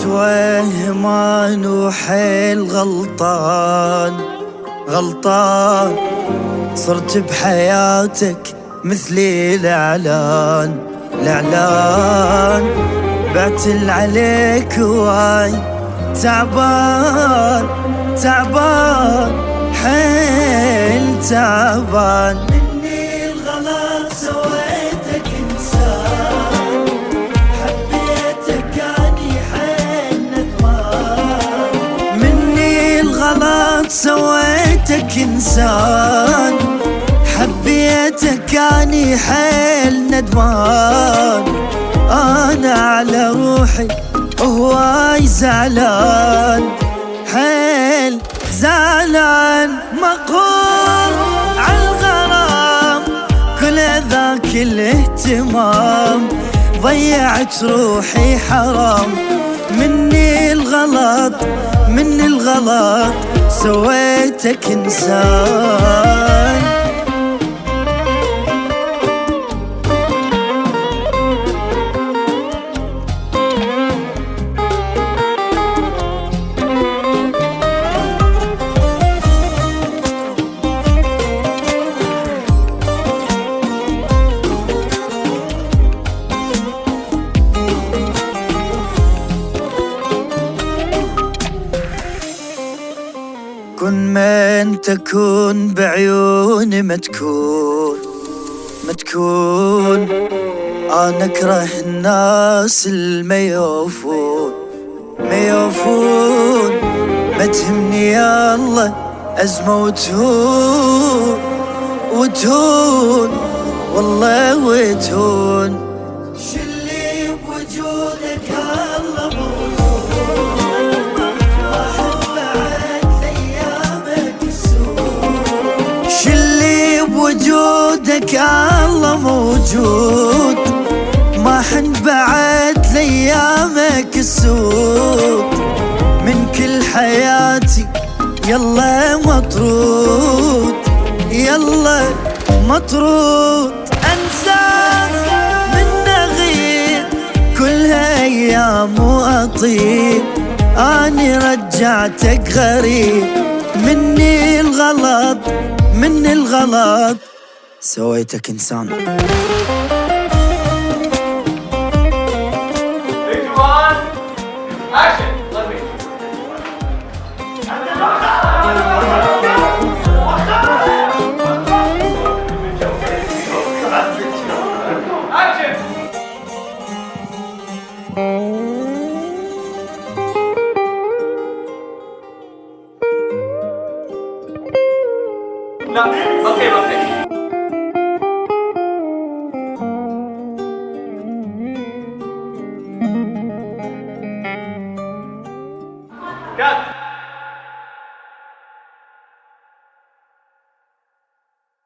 متوهم وحيل غلطان غلطان، صرت بحياتك مثلي الإعلان الإعلان، بعتل عليك واي تعبان تعبان حيل تعبان. مني الغلط سويتك إنسان، حبيتك أني حيل ندمان. مني الغلط سويتك إنسان، حبيتك أني حيل ندمان. أنا على روحي هواي زعلان حيل زعلان، مقهور عالغرام كل ذاك الاهتمام، ضيعت روحي حرام. مني الغلط مني الغلط سويتك إنسان. كن من تكون بعيوني ما تكون ما تكون. أنا أكره الناس الميوفون ميوفون، ما تهمني يا الله أزمة وتهون وتهون والله وتهون. شلي بوجودك الله وجودك الله موجود، ما حن بعد ليامك السود. من كل حياتي يلا مطرود يلا مطرود. انساك من نغير كلها ايام واطيب، اني رجعتك غريب. مني الغلط مني الغلط سويتك إنسان. No, okay.